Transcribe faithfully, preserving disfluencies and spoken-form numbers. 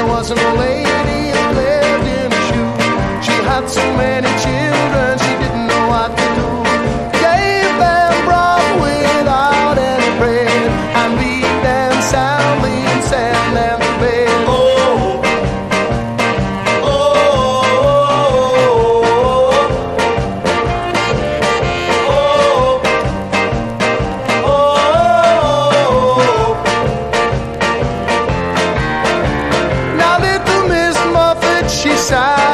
there wasn't a lady who lived in a shoe. She had so many children, she didn't know what to do. Gave them broth without any bread, and beat them soundly and sent them to bed. Oh, oh, oh, oh. Now little Miss Muffet, she sighed.